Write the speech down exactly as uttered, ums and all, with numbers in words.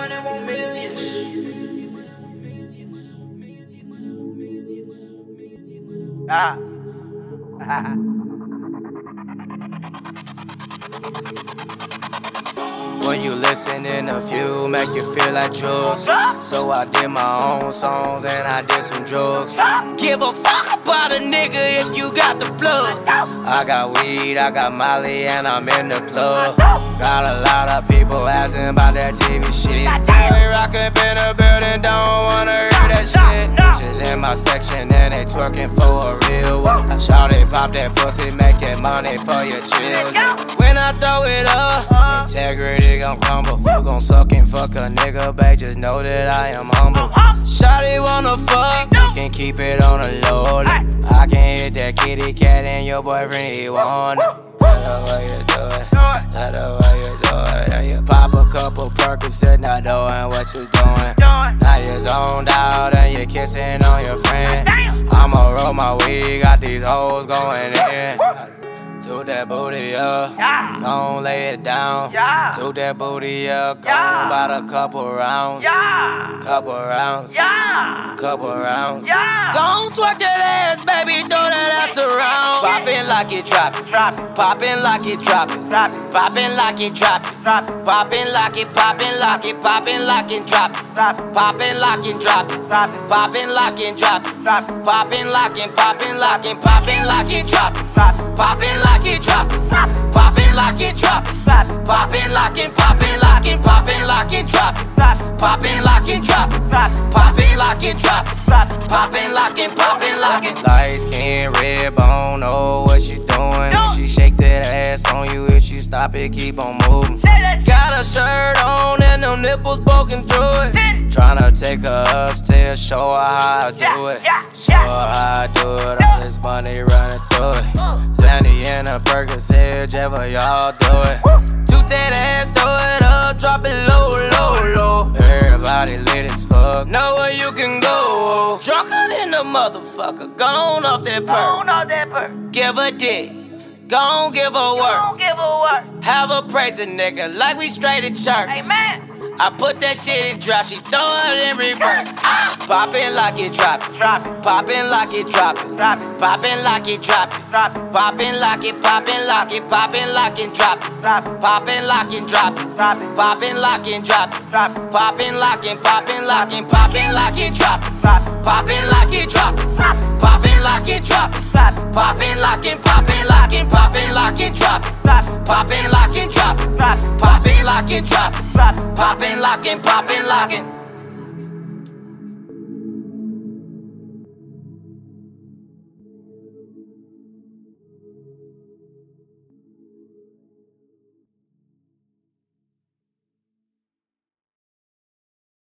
money want millions. Ah. When you listen in a few, make you feel like drugs. So I did my own songs and I did some drugs. Give a fuck about a nigga if you got the plug. I got weed, I got Molly, and I'm in the club. Got a lot of people asking about that T V shit. They rockin' in the building, don't wanna hear that shit. Bitches in my section and they twerking for a real one. Shawty pop that pussy, making money for your children. When I throw it up, integrity gon' crumble. You gon' suck and fuck a nigga, babe, just know that I am humble. Shawty wanna fuck, we can keep it on the low. I can hit that kitty cat and your boyfriend, he wanna. That's the way you do it, that's the way you do it. And you pop a couple Percocets, not knowing what you doing. Now you're zoned out and you're kissing on your friend. I'ma roll my weed, got these hoes going in. Toot that booty up, Yeah. gon' lay it down. Yeah. Toot that booty up, gon' Yeah. bout a couple rounds. Yeah. Couple rounds, Yeah. couple rounds. Yeah. Gon' twerk that ass, baby, throw that ass around. Poppin' like it, drop it. Drop it. Poppin' like it, drop it. Drop it. Poppin' like it, drop it. Drop it. Poppin' like it, poppin' like it, poppin' like it, drop it. Drop it. Poppin' like it, drop it. Drop it. Poppin' like it, drop it. Drop it. Poppin' like it, poppin' like it, poppin' like it, drop it. Drop it. Poppin' like it, drop it. Drop it. Poppin' like it, drop it. Drop it. Poppin' like it, poppin' like it, poppin' like it, drop it. Drop it. Poppin' like it, drop it. Drop it. Poppin' like it, drop it. Drop it. Poppin' like it, poppin' like it. Light skin, red bone, know what she doing. If she shake that ass on you, if she stop it, keep on moving. Got a shirt on and them nipples poking through it. Tryna take her upstairs, show her how I do it. Show her how I do it, all this money running through it. Zandy and a Percocet, whichever y'all do it. Toot that ass, throw it up, drop it low, low, low. Everybody lit as fuck, know where you can go. Drunker than a motherfucker, gone off that perk. Don't know that bird. Give a dick, gon' give a work. Don't give a what. Have a praise a nigga like we straight at church. Amen. I put that shit in drop, she throw it in reverse. Ah, poppin' like it, drop it. Drop it. Poppin' like it, drop it. Drop it. Poppin' like it, drop it. Drop it. Poppin' like it, poppin' like it, poppin' like it, drop it. Drop it. Poppin' like it, drop it. Drop it. Poppin' like it, drop it. Drop it. Poppin' like it, poppin' like it, poppin' like it, drop it. Drop it. Poppin' like it, drop it. Drop it. Poppin' like it, drop it. Drop it. Poppin' like it, poppin' like it, poppin' like it, drop it. Drop it. Poppin' like it, drop it. Drop it. Poppin' like it, drop it. Drop it. Poppin' like it, poppin' like it.